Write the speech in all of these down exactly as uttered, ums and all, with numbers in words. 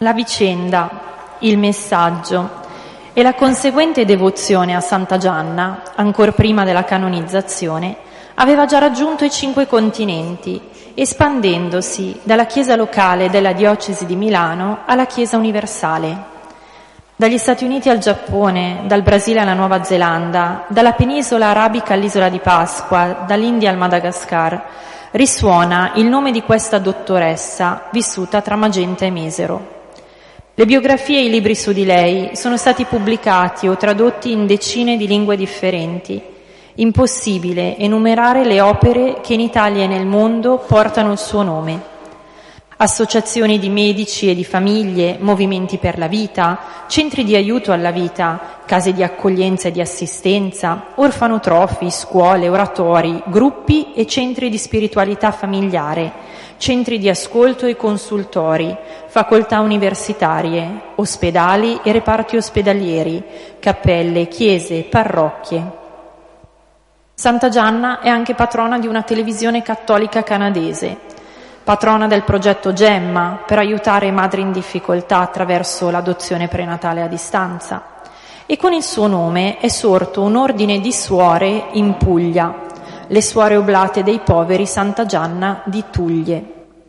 La vicenda, il messaggio e la conseguente devozione a Santa Gianna, ancor prima della canonizzazione, aveva già raggiunto i cinque continenti, espandendosi dalla Chiesa locale della diocesi di Milano alla Chiesa universale. Dagli Stati Uniti al Giappone, dal Brasile alla Nuova Zelanda, dalla penisola arabica all'isola di Pasqua, dall'India al Madagascar, risuona il nome di questa dottoressa vissuta tra Magenta e Mesero. Le biografie e i libri su di lei sono stati pubblicati o tradotti in decine di lingue differenti. Impossibile enumerare le opere che in Italia e nel mondo portano il suo nome. Associazioni di medici e di famiglie, movimenti per la vita, centri di aiuto alla vita, case di accoglienza e di assistenza, orfanotrofi, scuole, oratori, gruppi e centri di spiritualità familiare, centri di ascolto e consultori, facoltà universitarie, ospedali e reparti ospedalieri, cappelle, chiese, parrocchie. Santa Gianna è anche patrona di una televisione cattolica canadese, patrona del progetto Gemma per aiutare madri in difficoltà attraverso l'adozione prenatale a distanza, e con il suo nome è sorto un ordine di suore in Puglia, le Suore Oblate dei Poveri Santa Gianna di Tuglie.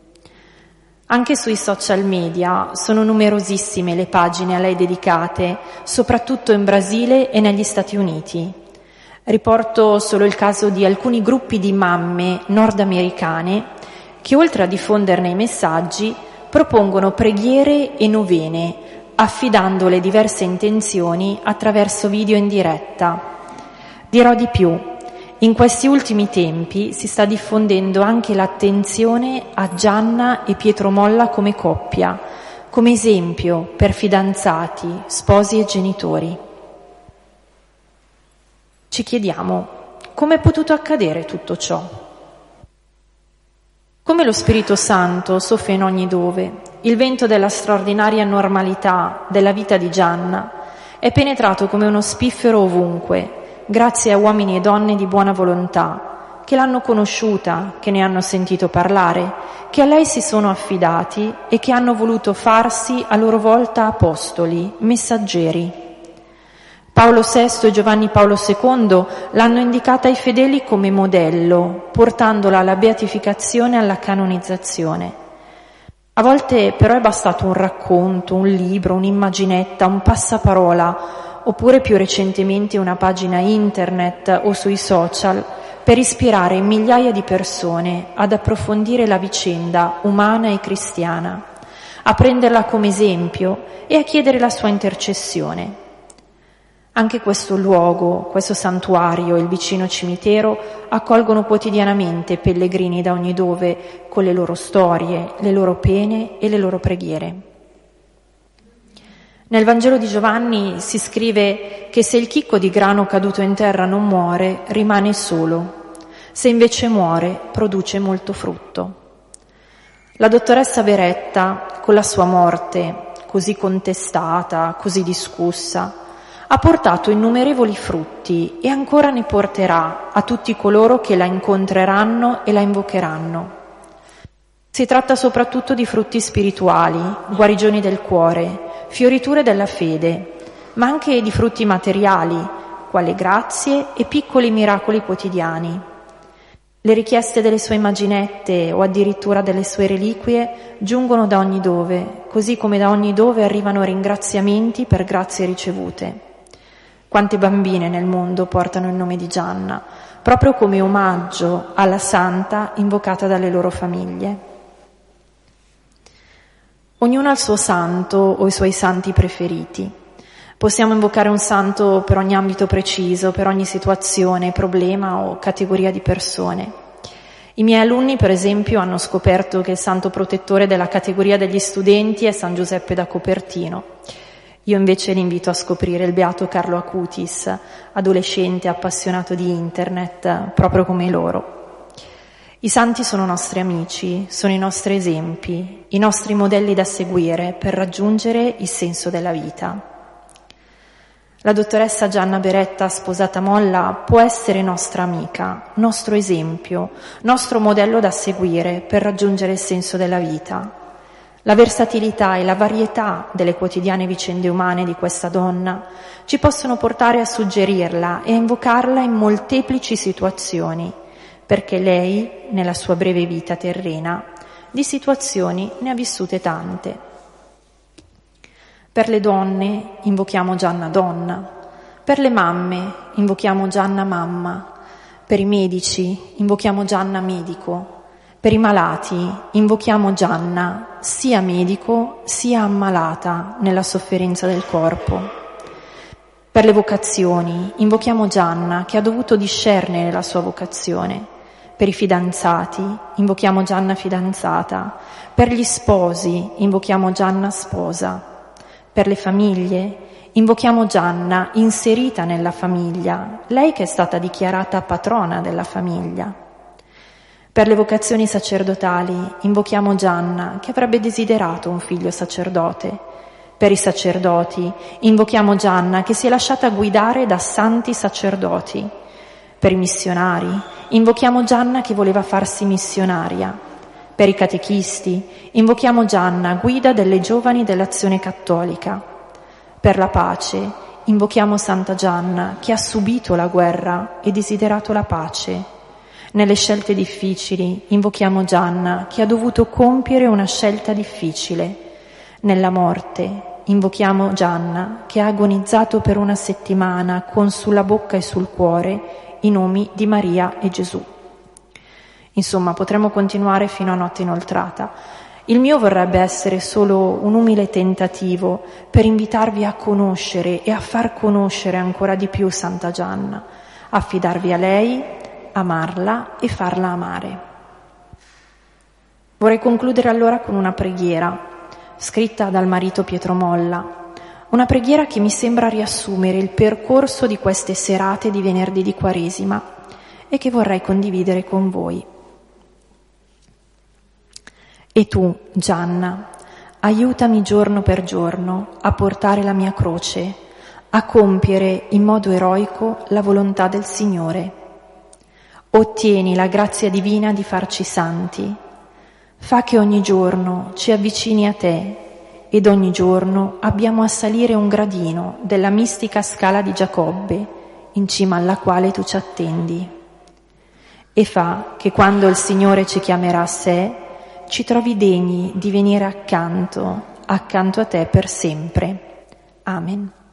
Anche sui social media sono numerosissime le pagine a lei dedicate, soprattutto in Brasile e negli Stati Uniti. Riporto solo il caso di alcuni gruppi di mamme nordamericane che, oltre a diffonderne i messaggi, propongono preghiere e novene, affidando le diverse intenzioni attraverso video in diretta. Dirò di più: in questi ultimi tempi si sta diffondendo anche l'attenzione a Gianna e Pietro Molla come coppia, come esempio per fidanzati, sposi e genitori. Ci chiediamo: come è potuto accadere tutto ciò? Come lo Spirito Santo soffia in ogni dove, il vento della straordinaria normalità della vita di Gianna è penetrato come uno spiffero ovunque, grazie a uomini e donne di buona volontà, che l'hanno conosciuta, che ne hanno sentito parlare, che a lei si sono affidati e che hanno voluto farsi a loro volta apostoli, messaggeri. Paolo sesto e Giovanni Paolo secondo l'hanno indicata ai fedeli come modello, portandola alla beatificazione e alla canonizzazione. A volte però è bastato un racconto, un libro, un'immaginetta, un passaparola, oppure più recentemente una pagina internet o sui social, per ispirare migliaia di persone ad approfondire la vicenda umana e cristiana, a prenderla come esempio e a chiedere la sua intercessione. Anche questo luogo, questo santuario e il vicino cimitero accolgono quotidianamente pellegrini da ogni dove con le loro storie, le loro pene e le loro preghiere. Nel Vangelo di Giovanni si scrive che se il chicco di grano caduto in terra non muore, rimane solo. Se invece muore, produce molto frutto. La dottoressa Beretta, con la sua morte così contestata, così discussa, ha portato innumerevoli frutti e ancora ne porterà a tutti coloro che la incontreranno e la invocheranno. Si tratta soprattutto di frutti spirituali, guarigioni del cuore, fioriture della fede, ma anche di frutti materiali, quali grazie e piccoli miracoli quotidiani. Le richieste delle sue immaginette o addirittura delle sue reliquie giungono da ogni dove, così come da ogni dove arrivano ringraziamenti per grazie ricevute. Quante bambine nel mondo portano il nome di Gianna, proprio come omaggio alla santa invocata dalle loro famiglie. Ognuno ha il suo santo o i suoi santi preferiti. Possiamo invocare un santo per ogni ambito preciso, per ogni situazione, problema o categoria di persone. I miei alunni, per esempio, hanno scoperto che il santo protettore della categoria degli studenti è San Giuseppe da Copertino. Io invece li invito a scoprire il beato Carlo Acutis, adolescente appassionato di internet, proprio come loro. I santi sono nostri amici, sono i nostri esempi, i nostri modelli da seguire per raggiungere il senso della vita. La dottoressa Gianna Beretta, sposata Molla, può essere nostra amica, nostro esempio, nostro modello da seguire per raggiungere il senso della vita. La versatilità e la varietà delle quotidiane vicende umane di questa donna ci possono portare a suggerirla e a invocarla in molteplici situazioni, perché lei, nella sua breve vita terrena, di situazioni ne ha vissute tante. Per le donne invochiamo Gianna donna, per le mamme invochiamo Gianna mamma, per i medici invochiamo Gianna medico, per i malati invochiamo Gianna, sia medico sia ammalata nella sofferenza del corpo. Per le vocazioni invochiamo Gianna che ha dovuto discernere la sua vocazione. Per i fidanzati invochiamo Gianna fidanzata. Per gli sposi invochiamo Gianna sposa. Per le famiglie invochiamo Gianna inserita nella famiglia, lei che è stata dichiarata patrona della famiglia. Per le vocazioni sacerdotali invochiamo Gianna, che avrebbe desiderato un figlio sacerdote. Per i sacerdoti invochiamo Gianna, che si è lasciata guidare da santi sacerdoti. Per i missionari invochiamo Gianna, che voleva farsi missionaria. Per i catechisti invochiamo Gianna, guida delle giovani dell'Azione Cattolica. Per la pace invochiamo Santa Gianna, che ha subito la guerra e desiderato la pace. Nelle scelte difficili invochiamo Gianna, che ha dovuto compiere una scelta difficile. Nella morte invochiamo Gianna, che ha agonizzato per una settimana con sulla bocca e sul cuore i nomi di Maria e Gesù. Insomma, potremmo continuare fino a notte inoltrata. Il mio vorrebbe essere solo un umile tentativo per invitarvi a conoscere e a far conoscere ancora di più Santa Gianna, affidarvi a lei, amarla e farla amare. Vorrei concludere allora con una preghiera scritta dal marito Pietro Molla, una preghiera che mi sembra riassumere il percorso di queste serate di venerdì di Quaresima e che vorrei condividere con voi. E tu, Gianna, aiutami giorno per giorno a portare la mia croce, a compiere in modo eroico la volontà del Signore. Ottieni la grazia divina di farci santi. Fa che ogni giorno ci avvicini a te ed ogni giorno abbiamo a salire un gradino della mistica scala di Giacobbe, in cima alla quale tu ci attendi. E fa che quando il Signore ci chiamerà a sé, ci trovi degni di venire accanto, accanto a te per sempre. Amen.